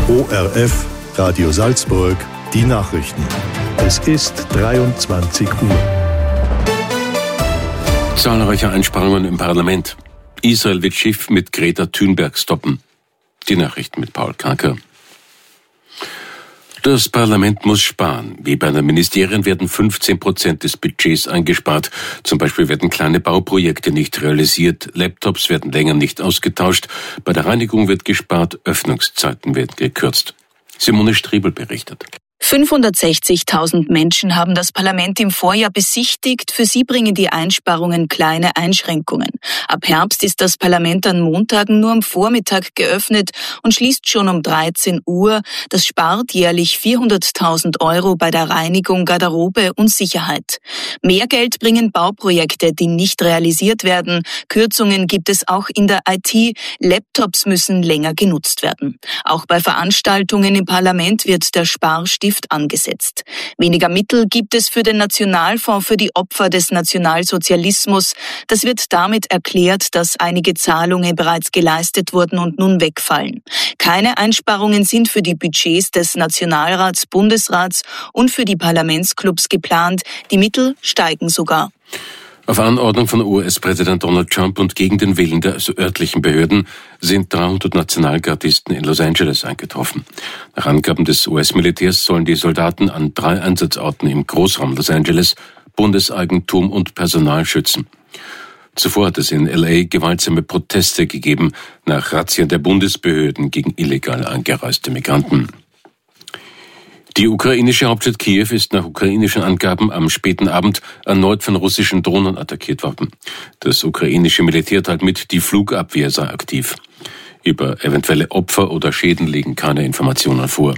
ORF, Radio Salzburg, die Nachrichten. Es ist 23 Uhr. Zahlreiche Einsparungen im Parlament. Israel wird Schiff mit Greta Thunberg stoppen. Die Nachrichten mit Paul Kaker. Das Parlament muss sparen. Wie bei den Ministerien werden 15% des Budgets eingespart. Zum Beispiel werden kleine Bauprojekte nicht realisiert, Laptops werden länger nicht ausgetauscht, bei der Reinigung wird gespart, Öffnungszeiten werden gekürzt. Simone Striebel berichtet. 560.000 Menschen haben das Parlament im Vorjahr besichtigt. Für sie bringen die Einsparungen kleine Einschränkungen. Ab Herbst ist das Parlament an Montagen nur am Vormittag geöffnet und schließt schon um 13 Uhr. Das spart jährlich 400.000 € bei der Reinigung, Garderobe und Sicherheit. Mehr Geld bringen Bauprojekte, die nicht realisiert werden. Kürzungen gibt es auch in der IT. Laptops müssen länger genutzt werden. Auch bei Veranstaltungen im Parlament wird der Sparstift angesetzt. Weniger Mittel gibt es für den Nationalfonds für die Opfer des Nationalsozialismus. Das wird damit erklärt, dass einige Zahlungen bereits geleistet wurden und nun wegfallen. Keine Einsparungen sind für die Budgets des Nationalrats, Bundesrats und für die Parlamentsclubs geplant. Die Mittel steigen sogar. Auf Anordnung von US-Präsident Donald Trump und gegen den Willen der örtlichen Behörden sind 300 Nationalgardisten in Los Angeles eingetroffen. Nach Angaben des US-Militärs sollen die Soldaten an 3 Einsatzorten im Großraum Los Angeles Bundeseigentum und Personal schützen. Zuvor hat es in L.A. gewaltsame Proteste gegeben nach Razzien der Bundesbehörden gegen illegal eingereiste Migranten. Die ukrainische Hauptstadt Kiew ist nach ukrainischen Angaben am späten Abend erneut von russischen Drohnen attackiert worden. Das ukrainische Militär teilt mit, die Flugabwehr sei aktiv. Über eventuelle Opfer oder Schäden liegen keine Informationen vor.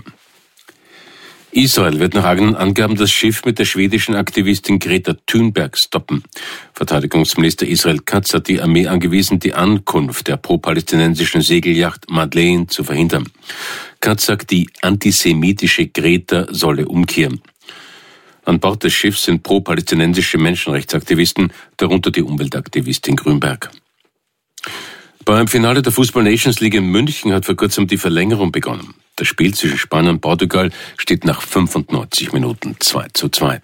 Israel wird nach eigenen Angaben das Schiff mit der schwedischen Aktivistin Greta Thunberg stoppen. Verteidigungsminister Israel Katz hat die Armee angewiesen, die Ankunft der pro-palästinensischen Segelyacht Madeleine zu verhindern. Katz sagt, die antisemitische Greta solle umkehren. An Bord des Schiffs sind pro-palästinensische Menschenrechtsaktivisten, darunter die Umweltaktivistin Grünberg. Beim Finale der Fußball Nations League in München hat vor kurzem die Verlängerung begonnen. Das Spiel zwischen Spanien und Portugal steht nach 95 Minuten 2:2.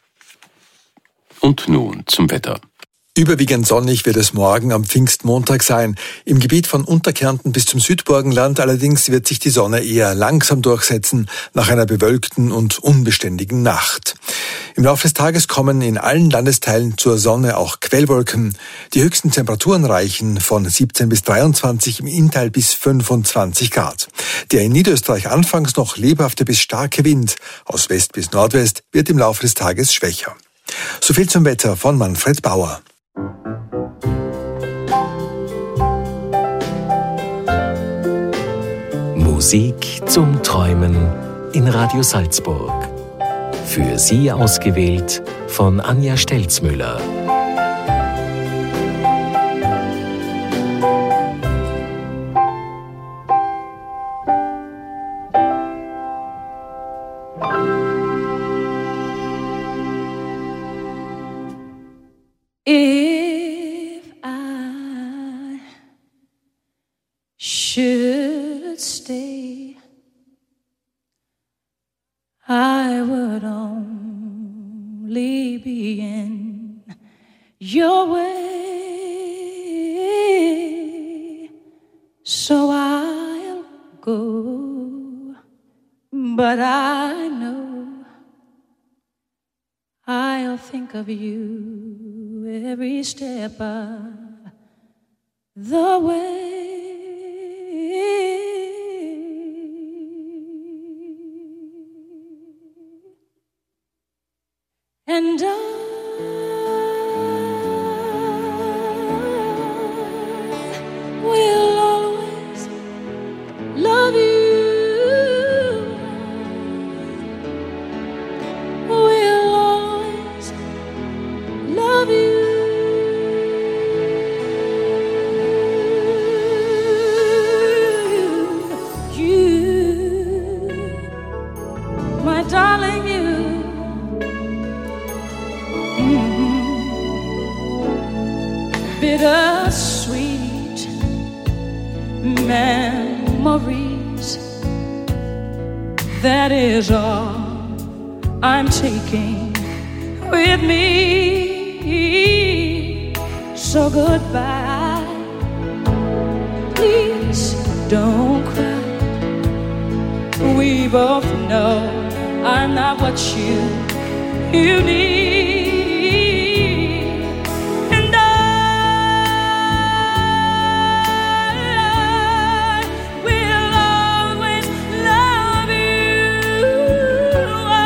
Und nun zum Wetter. Überwiegend sonnig wird es morgen am Pfingstmontag sein. Im Gebiet von Unterkärnten bis zum Südburgenland allerdings wird sich die Sonne eher langsam durchsetzen nach einer bewölkten und unbeständigen Nacht. Im Laufe des Tages kommen in allen Landesteilen zur Sonne auch Quellwolken. Die höchsten Temperaturen reichen von 17 bis 23, im Inntal bis 25 Grad. Der in Niederösterreich anfangs noch lebhafte bis starke Wind aus West bis Nordwest wird im Laufe des Tages schwächer. Soviel zum Wetter von Manfred Bauer. Musik zum Träumen in Radio Salzburg. Für Sie ausgewählt von Anja Stelzmüller. If I should stay, I would only be in your way, so I'll go, but I know I'll think of you every step of the way. And I will always love you. Will always love you. You, my darling, you. Bittersweet memories that is all I'm taking with me. So goodbye, please don't cry. We both know I'm not what you need. And I will always love you. I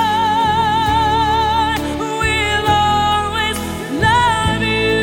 will always love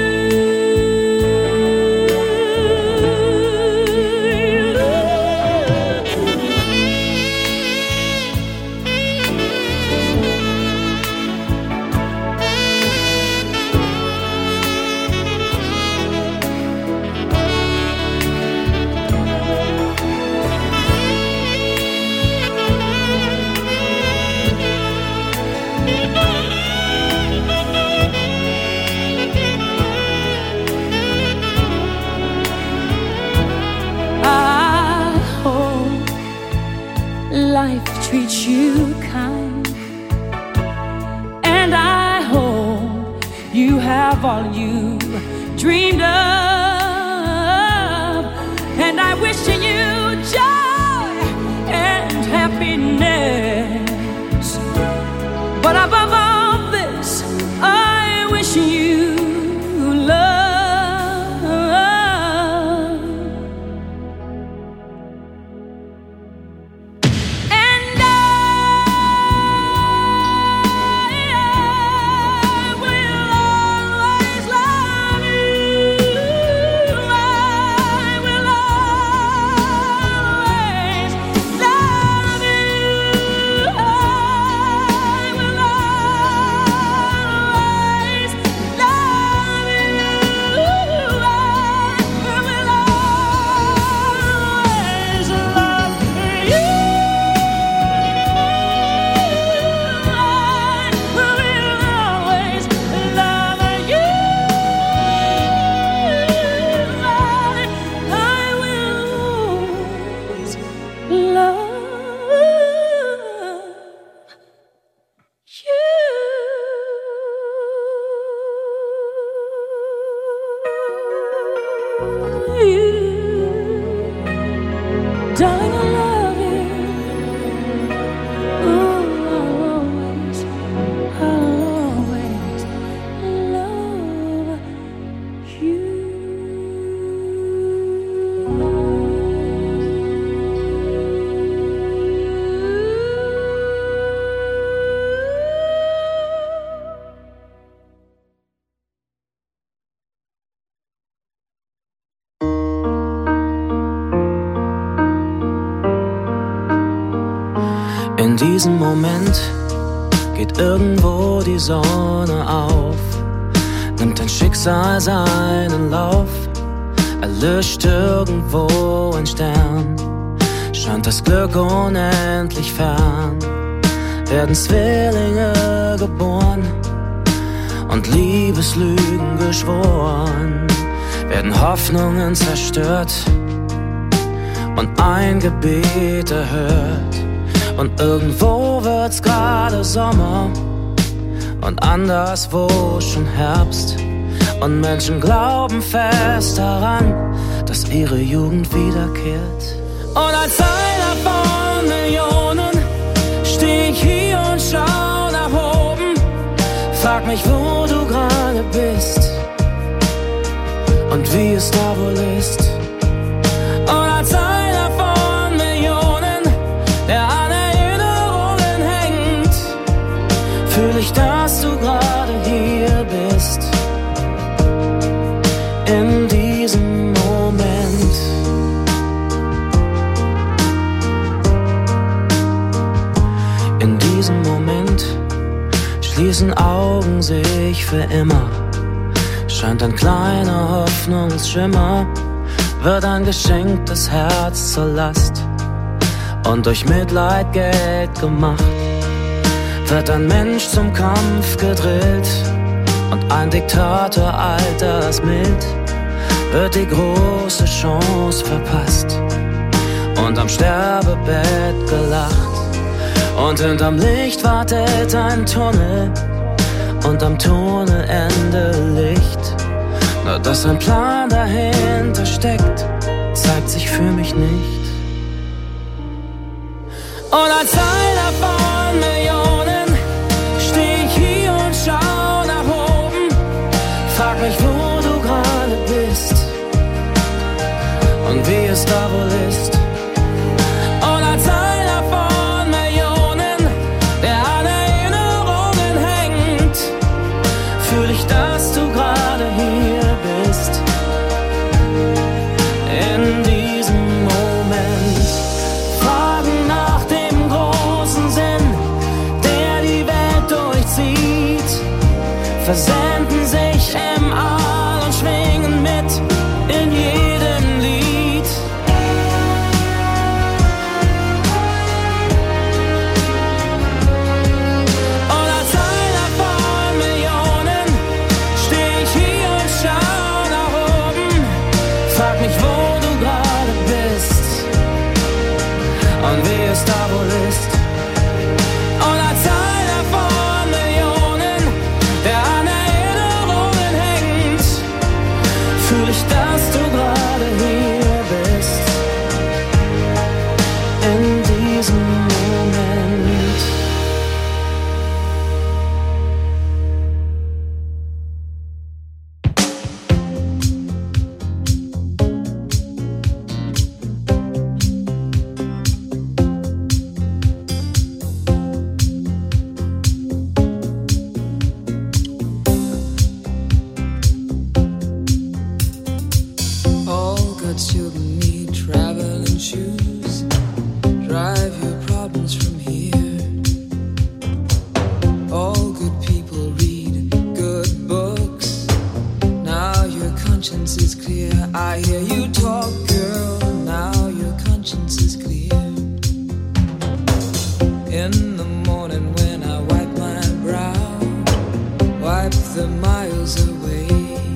life treats you kind, and I hope you have all you dreamed of, and I wish you joy and happiness, but above all this I wish you love. In diesem Moment geht irgendwo die Sonne auf, nimmt dein Schicksal seinen Lauf, erlischt irgendwo ein Stern, scheint das Glück unendlich fern, werden Zwillinge geboren und Liebeslügen geschworen, werden Hoffnungen zerstört und ein Gebet erhört. Und irgendwo wird's gerade Sommer und anderswo schon Herbst. Und Menschen glauben fest daran, dass ihre Jugend wiederkehrt. Und als einer von Millionen steh ich hier und schau nach oben, frag mich, wo du gerade bist und wie es da wohl ist. Und als einer von Millionen, der an Erinnerungen hängt, fühl ich, dass du gerade hier bist, in diesem Moment. In diesem Moment schließen Augen sich für immer, scheint ein kleiner Hoffnungsschimmer, wird ein geschenktes Herz zur Last und durch Mitleid Geld gemacht, wird ein Mensch zum Kampf gedrillt und ein Diktator altersmild, wird die große Chance verpasst und am Sterbebett gelacht. Und hinterm Licht wartet ein Tunnel und am Tunnelende Licht. Nur dass ein Plan dahinter steckt, zeigt sich für mich nicht. Und als einer von Millionen steh ich hier und schau nach oben. Frag mich, wo du gerade bist und wie es da wohl ist. Und als einer von Millionen, der an Erinnerungen hängt, fühl ich, dass du gerade hier bist. In diesem Moment Fragen nach dem großen Sinn, der die Welt durchzieht, versenden sich im All und schwingen mit in jedem Lied. Und als einer von Millionen steh ich hier und schau nach oben. Frag mich, wo du gerade bist und wie es da wohl ist. Und als einer von Millionen, der an Erinnerungen hängt, fühl ich, dass du gerade hier bist. In diesem Moment. All God's children need traveling shoes. Drive your problems from here. All good people read good books. Now your conscience is clear. I hear you talk, girl. Now your conscience is clear. In the morning when I wipe my brow, wipe the miles away.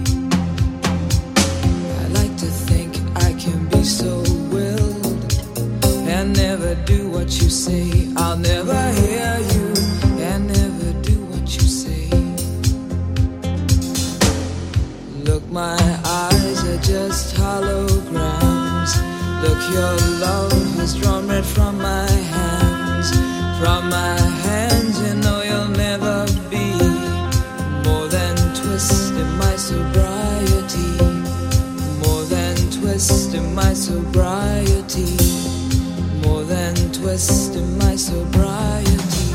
I like to think I can be so willed and never do what you say. I'll never hear you and never do what you say. Look, my eyes are just holograms. Look, your love has drawn red from my hands. From my hands, you know you'll never be more than twist in my sobriety. More than twist in my sobriety. More than twist in my sobriety.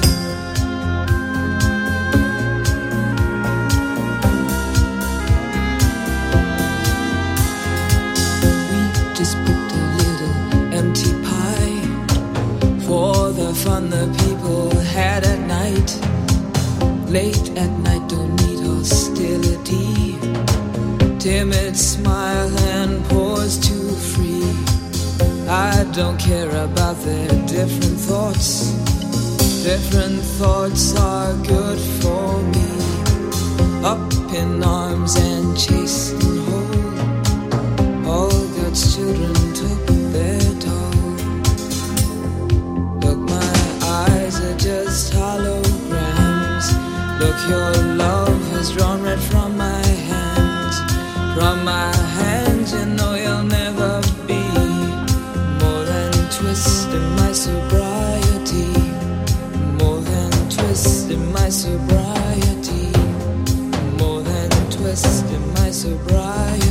We just booked a little empty pie for the fun the people had at night. Late at night, don't need hostility. Timid smile and pause too free. I don't care about their different thoughts. Different thoughts are good for me. Up in arms and chased and whole. All God's children took their toll. Look, my eyes are just holograms. Look, your love has drawn red from my hands. From my hands, you know you'll never be more than twist in my sobriety. More than twist in my sobriety. More than twist in my sobriety.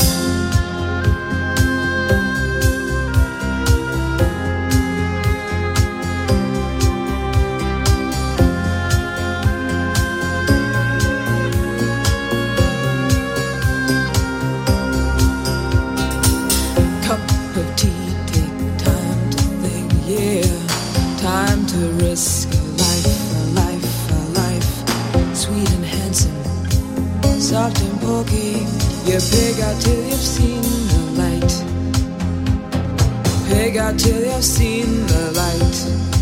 Risk a life, sweet and handsome, soft and pokey. You pig out till you've seen the light. Pig out till you've seen the light.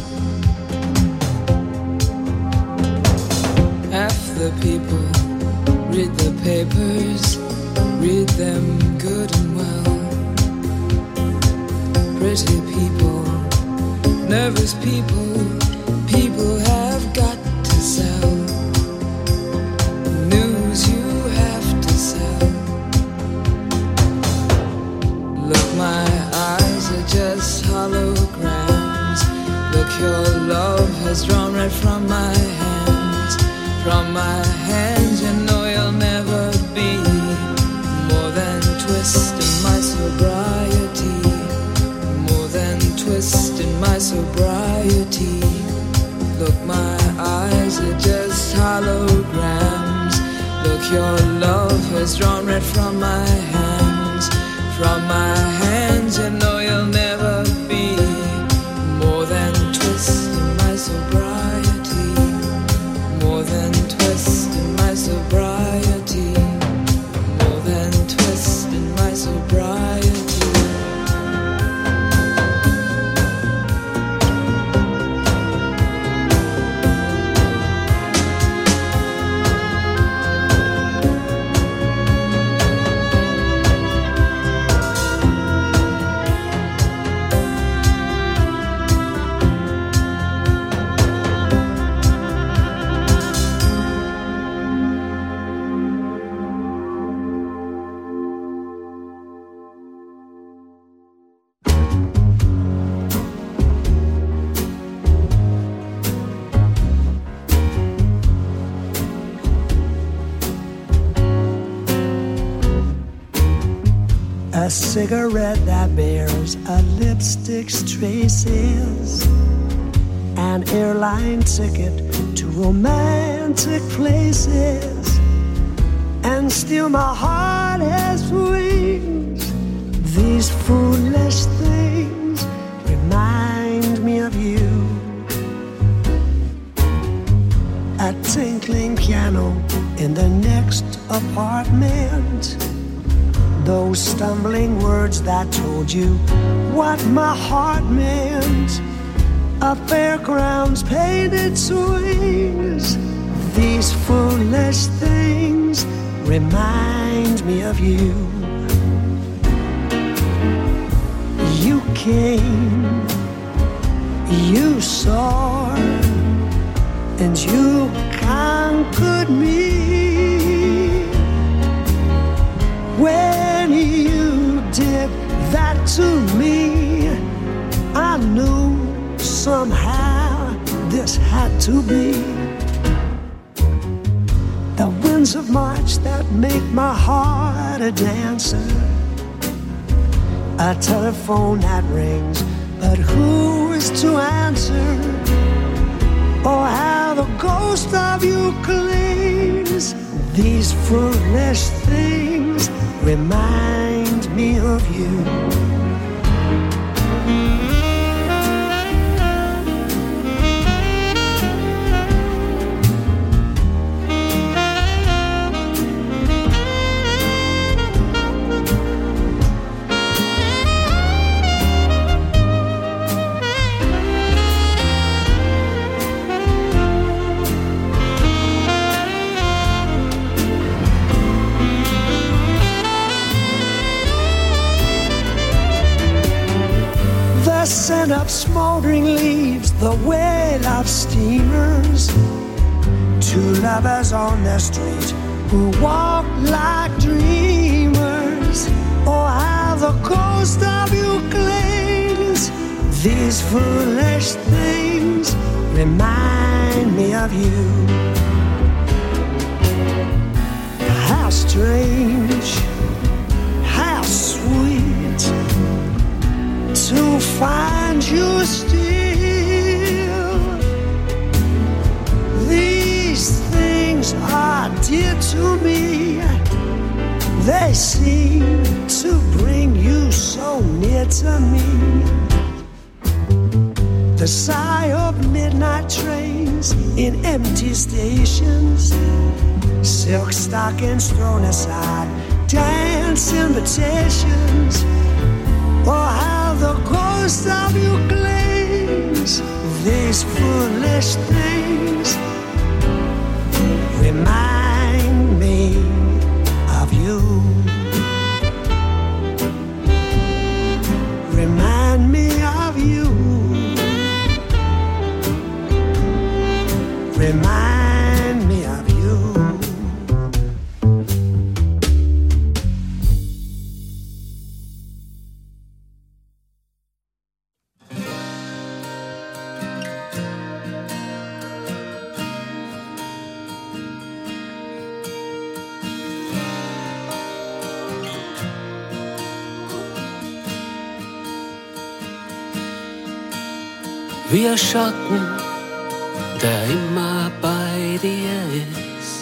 Half the people read the papers, read them good and well. Pretty people, nervous people, has drawn red from my hands. From my hands, you know you'll never be more than twist in my sobriety. More than twist in my sobriety. Look, my eyes are just holograms. Look, your love has drawn red from my hands. From my hands, you know you'll never be more than twist in my sobriety. More than twist in my sobriety. More than twist in my sobriety. A cigarette that bears a lipstick's traces, an airline ticket to romantic places, and still my heart has wings. These foolish things remind me of you. A tinkling piano in the next apartment, those stumbling words that told you what my heart meant. A fairground's painted swings. These foolish things remind me of you. You came, you saw, and you conquered me. When you did that to me, I knew somehow this had to be. The winds of March that make my heart a dancer, a telephone that rings, but who is to answer? Oh, how the ghost of you clings. These foolish things remind me of you. Scent of smoldering leaves, the wail of steamers, two lovers on the street who walk like dreamers. Oh, how the ghost of you clings. These foolish things remind me of you. How strange, how sweet to find you still. These things are dear to me. They seem to bring you so near to me. The sigh of midnight trains in empty stations, silk stockings thrown aside, dance invitations. Oh, how the ghost of you clings. These foolish things remind me of you. Remind me of you. Remind me of you. wie ein Schatten, der immer bei dir ist.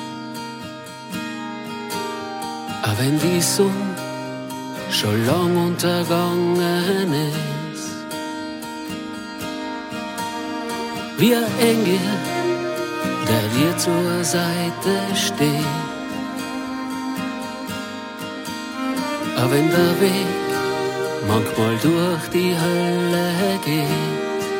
Auch wenn die Sonne schon lang untergangen ist. Wie ein Engel, der dir zur Seite steht. Auch wenn der Weg manchmal durch die Hölle geht.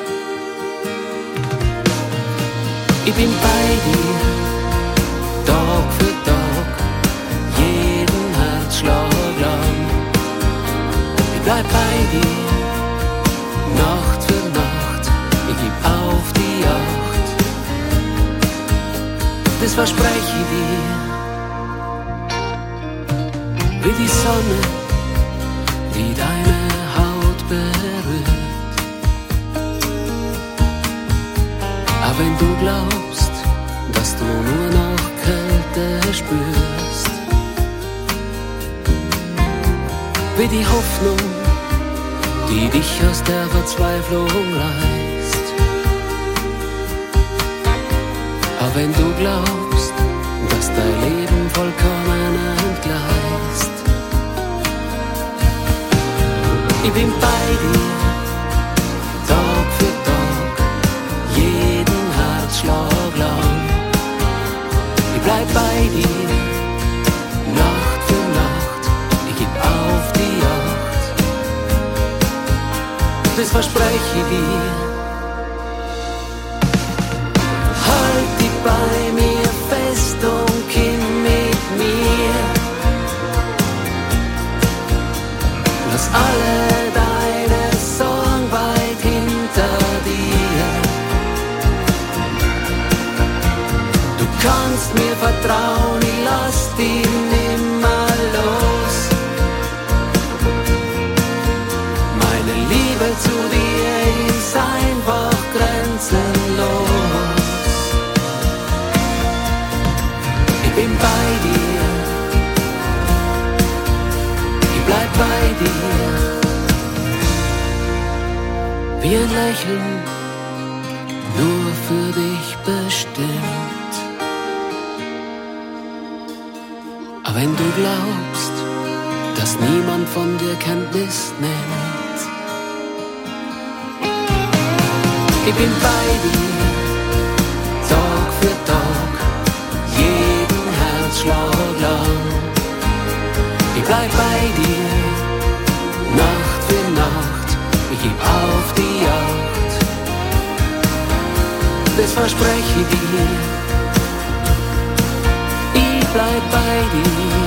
Ich bin bei dir, Tag für Tag, jeden Herzschlag lang. Ich bleib bei dir, Nacht für Nacht, ich geb auf die Jagd. Das verspreche ich dir, wie die Sonne, die deine Haut berührt. Aber wenn du glaubst, dass du nur noch Kälte spürst, wie die Hoffnung, die dich aus der Verzweiflung reißt. Aber wenn du glaubst, dass dein Leben vollkommen entgleist, ich bin bei dir, Tag für Tag, jeden Herzschlag lang. Ich bleib bei dir, Nacht für Nacht, ich geb auf die Jagd. Das verspreche ich dir. Halt dich bei mir fest und komm mit mir. Lass alle deine Sorgen weit hinter dir. Du kannst mir vertrauen, ich lass dich nimmer los. Meine Liebe zu dir ist einfach grenzenlos. Ich bin bei dir, ich bleib bei dir. Wie ein Lächeln, nur für dich bestimmt. Aber wenn du glaubst, dass niemand von dir Kenntnis nimmt, ich bin bei dir, Tag für Tag, jeden Herzschlag lang. Ich bleib bei dir, Nacht für Nacht, ich geb auf die Jagd. Das verspreche ich dir, ich bleib bei dir.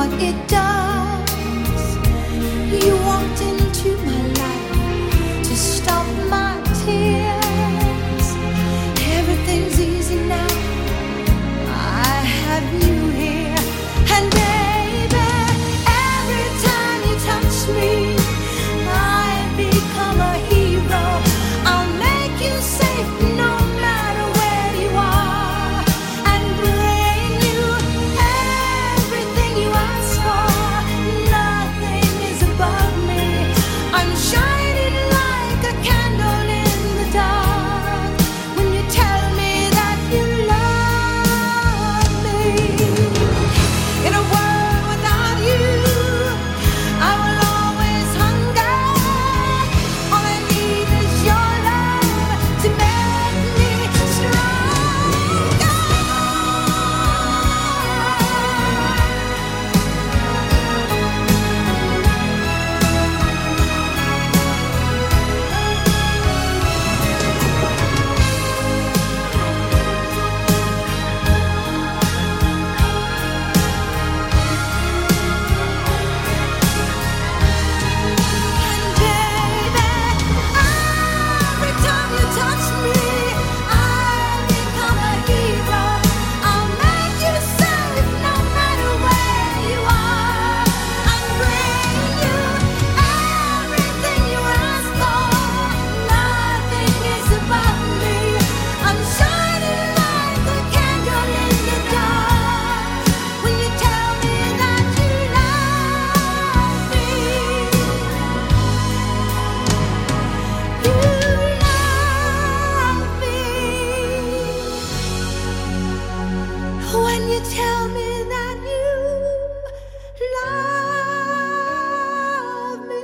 what it does. You walked into my life to stop my tears. Everything's easy now, I have you here. And baby, every time you touch me, I become a hero. I'll make you safe no matter where you are, and bring you everything you ask for. Nothing is above me. I'm shining like a candle in the dark when you tell me that you love me. In a world without you, I will always hunger. All I need is your love to make me stronger. And baby, every time you touch me, I become a hero. I'll make you safe no matter where you are, and bring you everything you ask for. Nothing is above me. I'm shining like a candle in the dark when you tell me that you love me. You love me. When you tell me that you love me.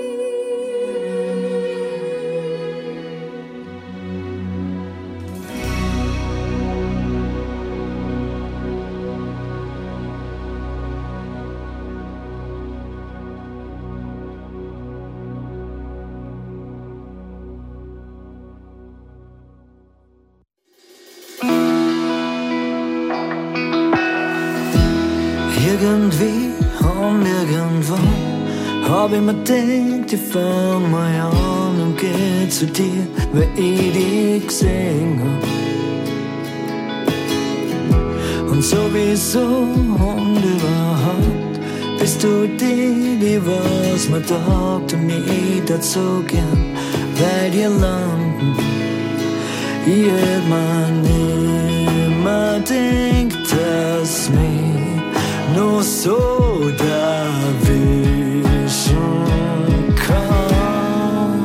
Irgendwie und irgendwo hab ich mir gedacht, ich fang mal an und geh zu dir, weil ich dich gesehen hab. Und sowieso und überhaupt bist du die was mir taugt, und ich dazu gern bei dir landen. Ich hätt mir nimmer gedacht, dass mich nur so erwischen kann.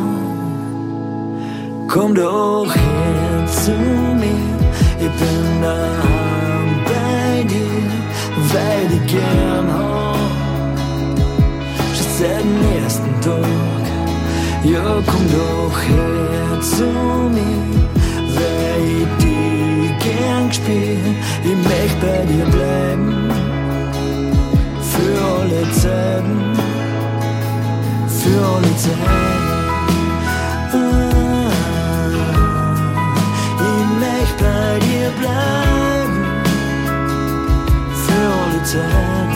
Komm doch her zu mir, ich bin daheim bei dir, weil ich gern hab. Schon seit dem ersten Tag, ja komm doch her zu mir, weil ich dich gern gespielt, ich möcht bei dir bleiben. Für alle Zeiten, für alle Zeiten. Ich möcht bei dir bleiben, für alle Zeiten.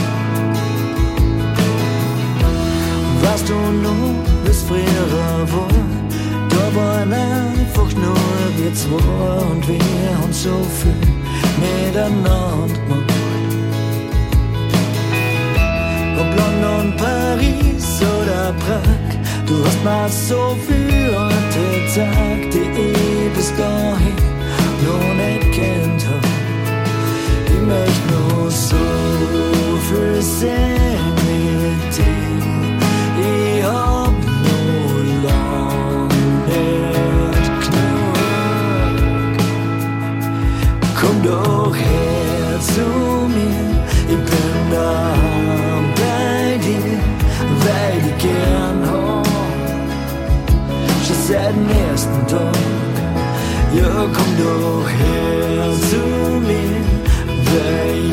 Weißt du noch, wie's früher war? Da waren einfach nur wir zwei und wir haben so viel miteinander gemacht. Ob London, Paris oder Prag, du hast mir so viel heute gesagt, die ich bis dahin noch nicht kennt hab. Ich möcht nur so viel sehen mit dir, ich hab nur lang nicht genug. Komm doch her zu mir, ich bin daheim bei dir, weil ich gern hab. Schon seit dem ersten Tag, ja komm doch her zu mir, weil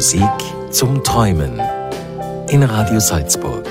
Musik zum Träumen in Radio Salzburg.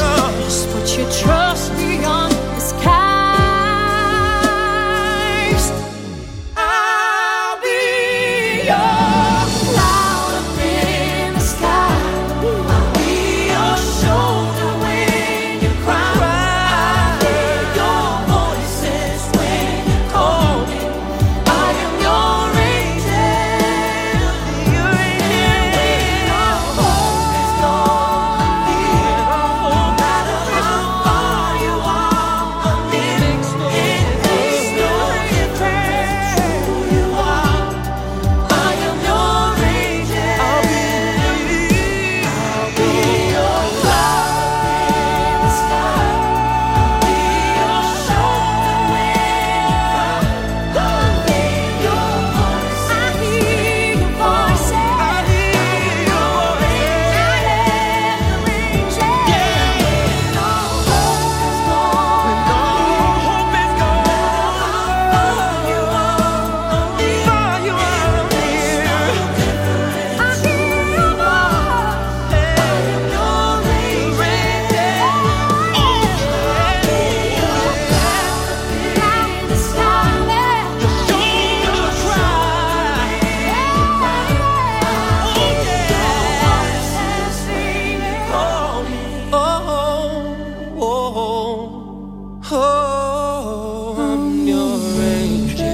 Trust beyond the skies. Oh, I'm your angel.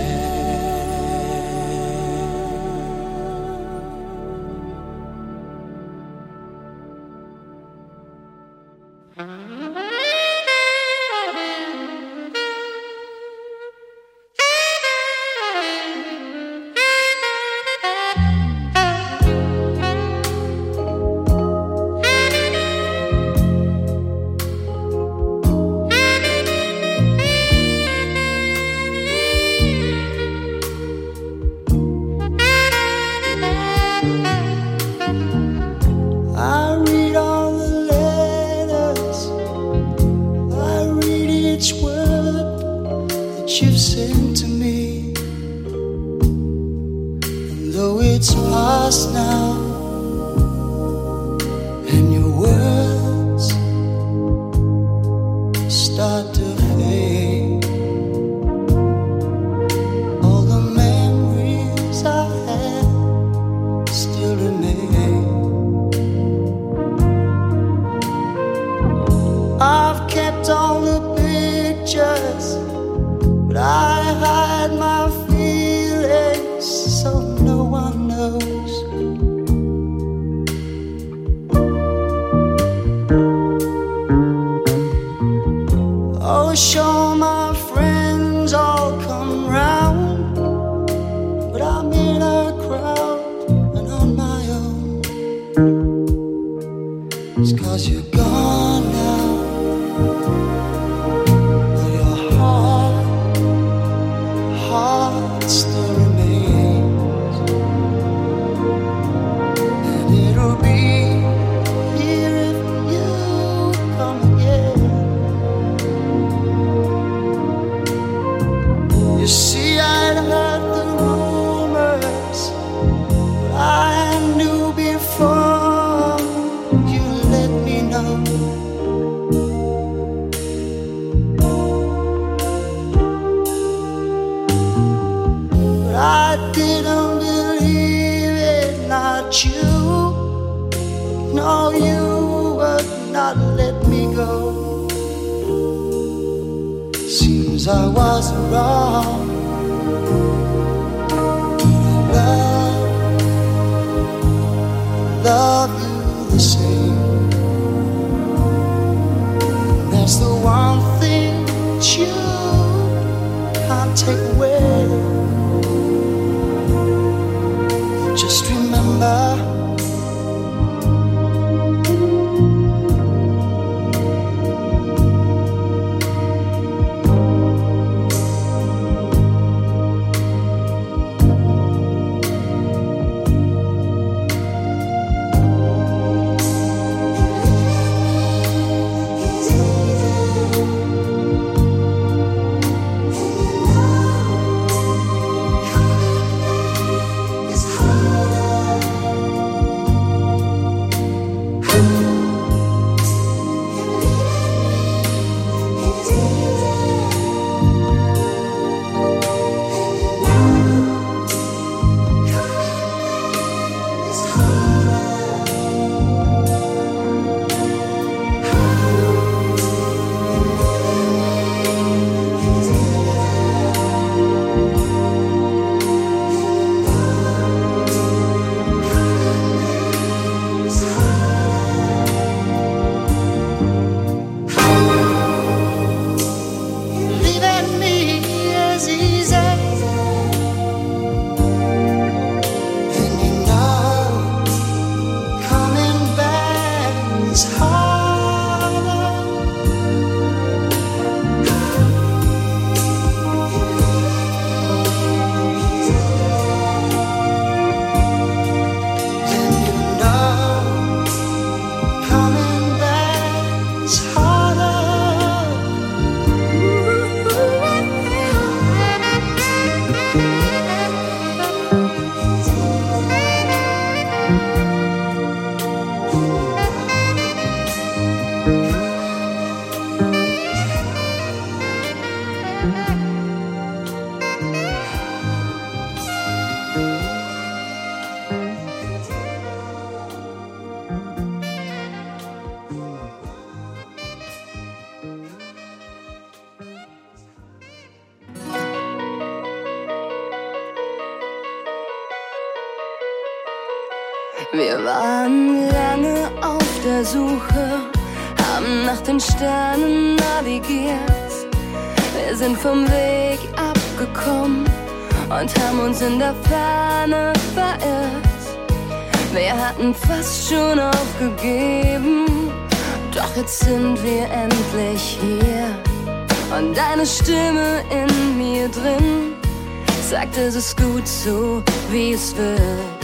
Wir waren lange auf der Suche, haben nach den Sternen navigiert. Wir sind vom Weg abgekommen und haben uns in der Ferne verirrt. Wir hatten fast schon aufgegeben, doch jetzt sind wir endlich hier. Und deine Stimme in mir drin sagt, es ist gut so, wie es wird.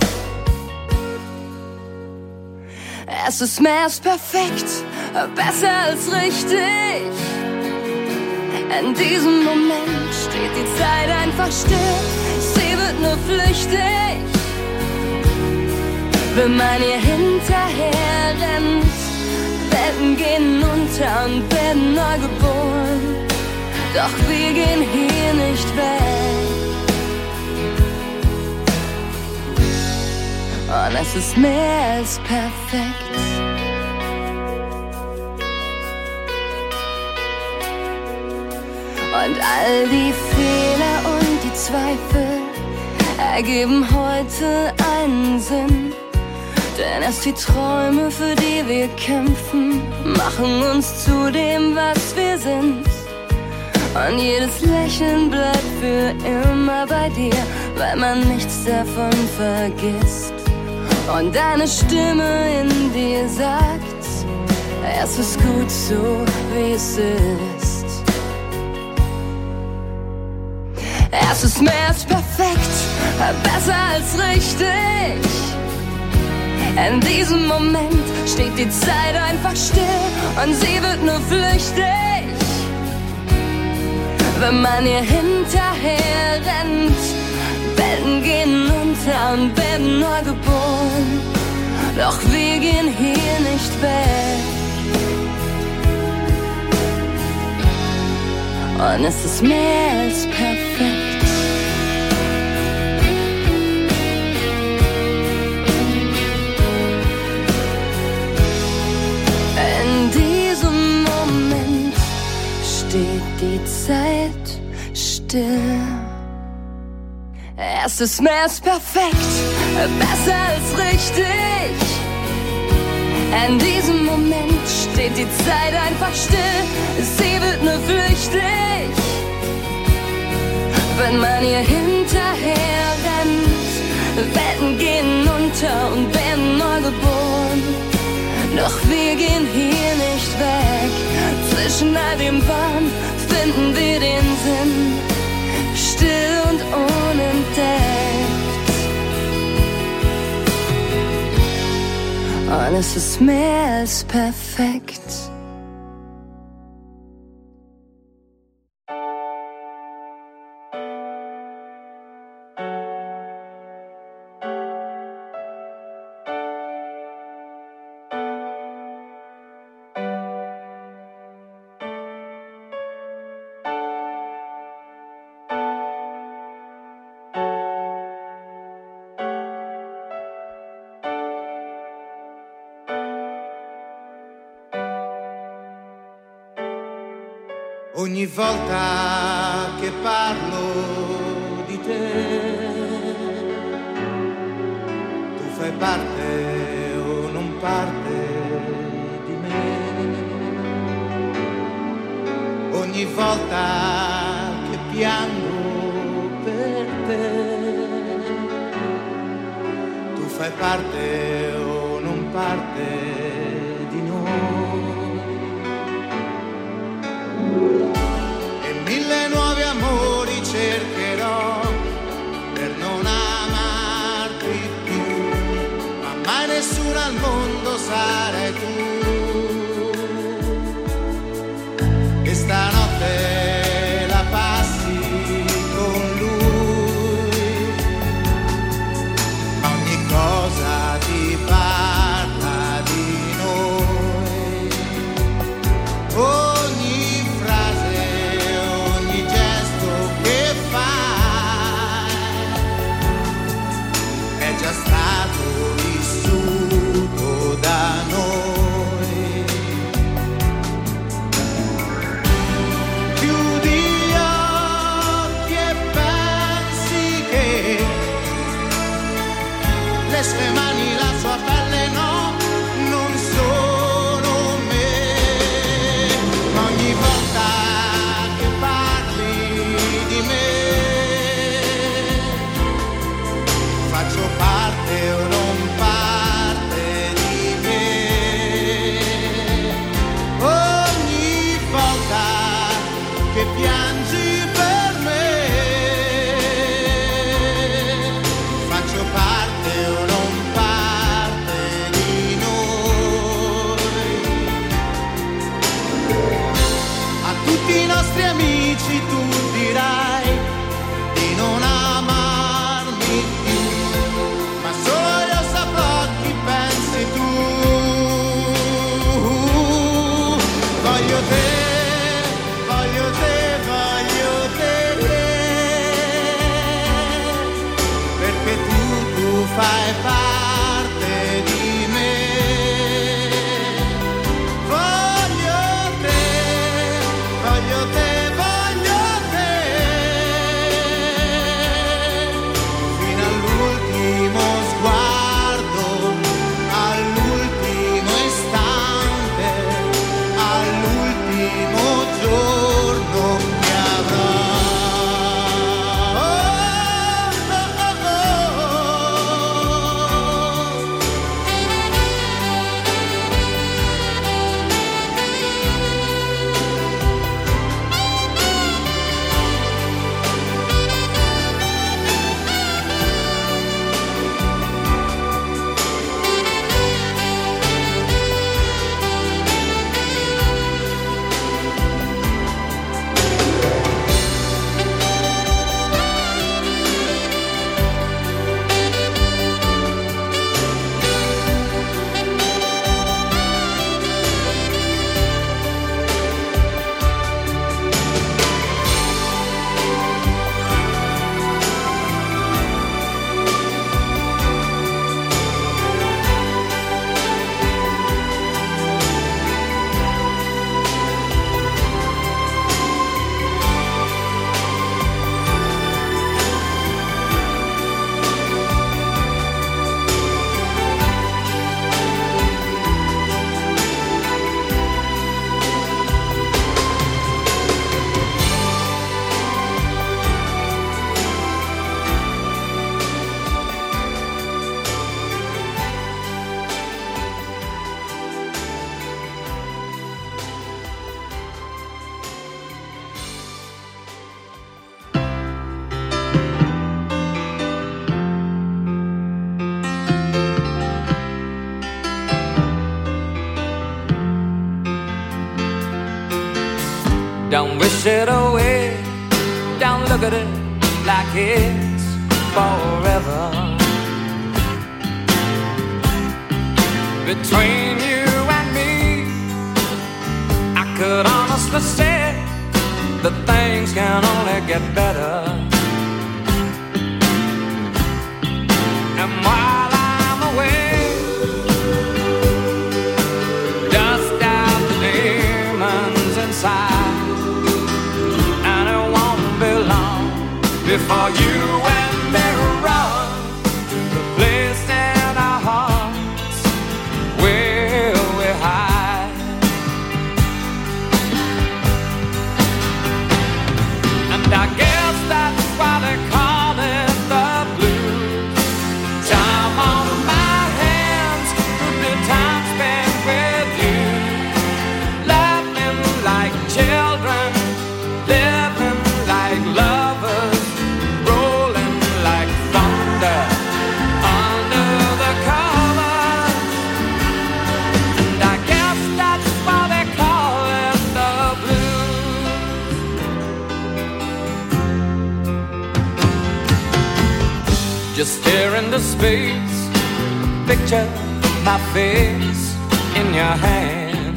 Es ist mehr als perfekt, besser als richtig. In diesem Moment steht die Zeit einfach still, sie wird nur flüchtig. Wenn man ihr hinterher rennt, Welten gehen unter und werden neu geboren. Doch wir gehen hier nicht weg. Und es ist mehr als perfekt. Und all die Fehler und die Zweifel ergeben heute einen Sinn. Denn erst die Träume, für die wir kämpfen, machen uns zu dem, was wir sind. Und jedes Lächeln bleibt für immer bei dir, weil man nichts davon vergisst. Und deine Stimme in dir sagt, es ist gut so, wie es ist. Es ist mehr als perfekt, besser als richtig. In diesem Moment steht die Zeit einfach still und sie wird nur flüchtig. Wenn man ihr hinterher rennt, Welten gehen unter und werden neu geboren. Doch wir gehen hier nicht weg. Und es ist mehr als perfekt. In diesem Moment steht die Zeit still. Es ist mehr als perfekt, besser als richtig. In diesem Moment steht die Zeit einfach still, sie wird nur flüchtig. Wenn man ihr hinterher rennt, Welten gehen unter und werden neu geboren. Doch wir gehen hier nicht weg. Zwischen all dem Wahn finden wir den Sinn, still und unentdeckt. Und es ist mehr als perfekt. Ogni volta che parlo di te, tu fai parte o non parte di me. Ogni volta che piango per te, tu fai parte o non parte di noi. Mille nuovi amori cercherò per non amarti più, ma mai nessuno al mondo sarai tu. E stanotte la passi con lui, ma ogni cosa ti parla di noi. Ogni frase, è già stato vissuto da noi. Don't wish it away. Don't look at it like it's forever. Between you and me, I could honestly say that things can only get better. And while I'm away, dust out the demons inside, and it won't be long before you and me run to the place in our hearts where we hide. And I guess that's why they call it the blues. Time on my hands could be time spent with you, laughing like children, living like lovers, rolling like thunder under the covers. And I guess that's why they call it the blues. Just stare into space, picture my face in your hands.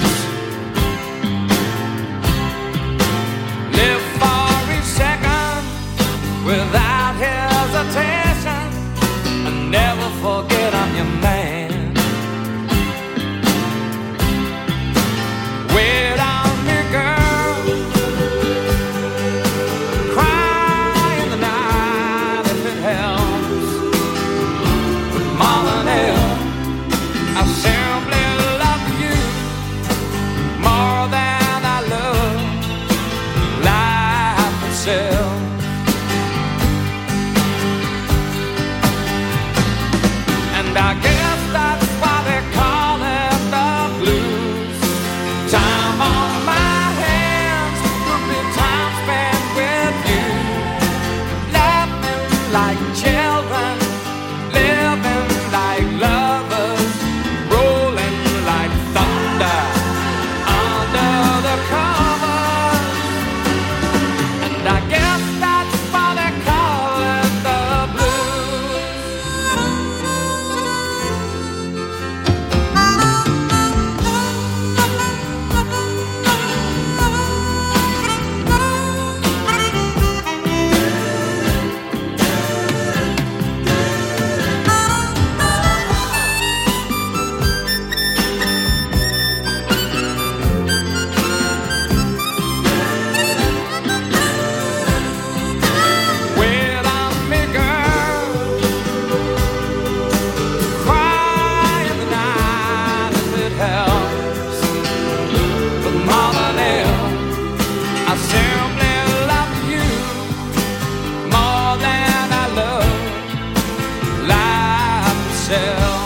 Live for each second without hesitation, and never forget I'm your man. Wait on me, girl. Cry in the night if it helps. But more than ever, I simply love you more than I love life itself. And I guess that's why they call it the blues. Time on my hands could be time spent with you, laughing like children, living like lovers, rolling like thunder under the covers. And I guess that's why they call it the blues. Wait on me, girl. Cry in the night if it helps. But more than ever, I simply love you more than I love life itself.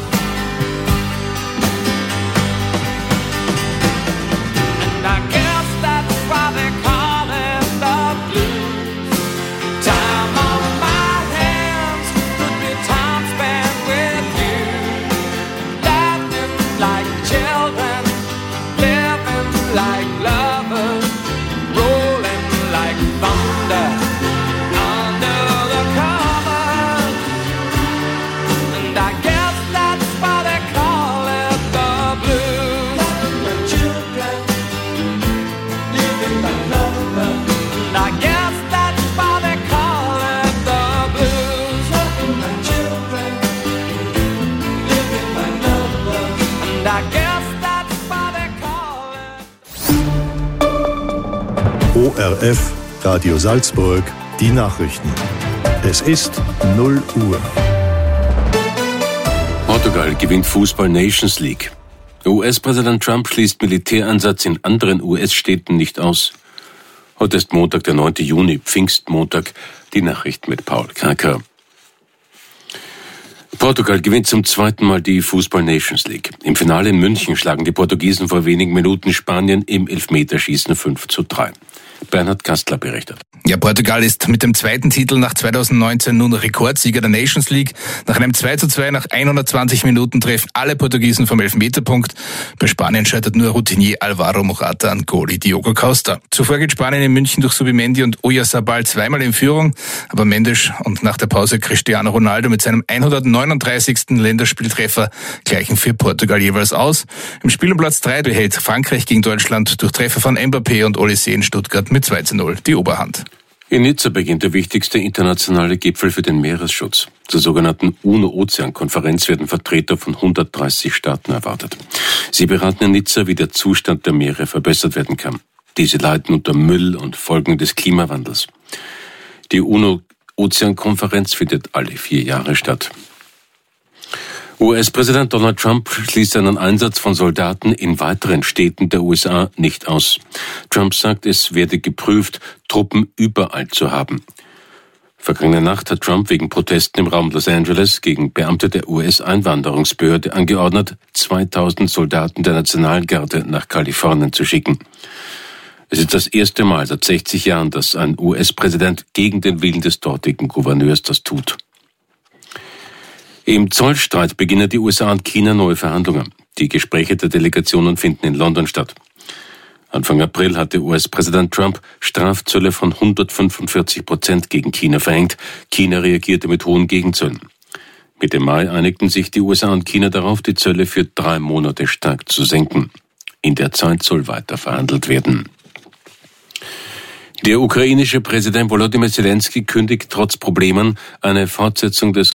And I guess that's why they call it the blues. Time on my hands could be time spent with you, laughing like children, living like lovers, rolling like thunder under the covers. And I guess that's why they call it the blues. My children, living like lovers. And I guess that's why they call it the blues. My children, living like lovers. And I guess that's why they call it. ORF Radio Salzburg, die Nachrichten. Es ist 0 Uhr. Portugal gewinnt Fußball Nations League. US-Präsident Trump schließt Militäreinsatz in anderen US-Städten nicht aus. Heute ist Montag, der 9. Juni, Pfingstmontag. Die Nachrichten mit Paul Kerker. Portugal gewinnt zum zweiten Mal die Fußball Nations League. Im Finale in München schlagen die Portugiesen vor wenigen Minuten Spanien im Elfmeterschießen 5:3. Bernhard Kastler berichtet. Ja, Portugal ist mit dem zweiten Titel nach 2019 nun Rekordsieger der Nations League. Nach einem 2:2 nach 120 Minuten treffen alle Portugiesen vom Elfmeterpunkt. Bei Spanien scheitert nur Routinier Alvaro Morata an Goalie Diogo Costa. Zuvor geht Spanien in München durch Subimendi und Oyarzabal zweimal in Führung. Aber Mendes und nach der Pause Cristiano Ronaldo mit seinem 139. Länderspieltreffer gleichen für Portugal jeweils aus. Im Spiel um Platz 3 behält Frankreich gegen Deutschland durch Treffer von Mbappé und Olysée in Stuttgart mit 2:0 die Oberhand. In Nizza beginnt der wichtigste internationale Gipfel für den Meeresschutz. Zur sogenannten UNO-Ozean-Konferenz werden Vertreter von 130 Staaten erwartet. Sie beraten in Nizza, wie der Zustand der Meere verbessert werden kann. Diese leiden unter Müll und Folgen des Klimawandels. Die UNO-Ozean-Konferenz findet alle 4 Jahre statt. US-Präsident Donald Trump schließt einen Einsatz von Soldaten in weiteren Städten der USA nicht aus. Trump sagt, es werde geprüft, Truppen überall zu haben. Vergangene Nacht hat Trump wegen Protesten im Raum Los Angeles gegen Beamte der US-Einwanderungsbehörde angeordnet, 2000 Soldaten der Nationalgarde nach Kalifornien zu schicken. Es ist das erste Mal seit 60 Jahren, dass ein US-Präsident gegen den Willen des dortigen Gouverneurs das tut. Im Zollstreit beginnen die USA und China neue Verhandlungen. Die Gespräche der Delegationen finden in London statt. Anfang April hatte US-Präsident Trump Strafzölle von 145% gegen China verhängt. China reagierte mit hohen Gegenzöllen. Mitte Mai einigten sich die USA und China darauf, die Zölle für 3 Monate stark zu senken. In der Zeit soll weiter verhandelt werden. Der ukrainische Präsident Volodymyr Zelensky kündigt trotz Problemen eine Fortsetzung des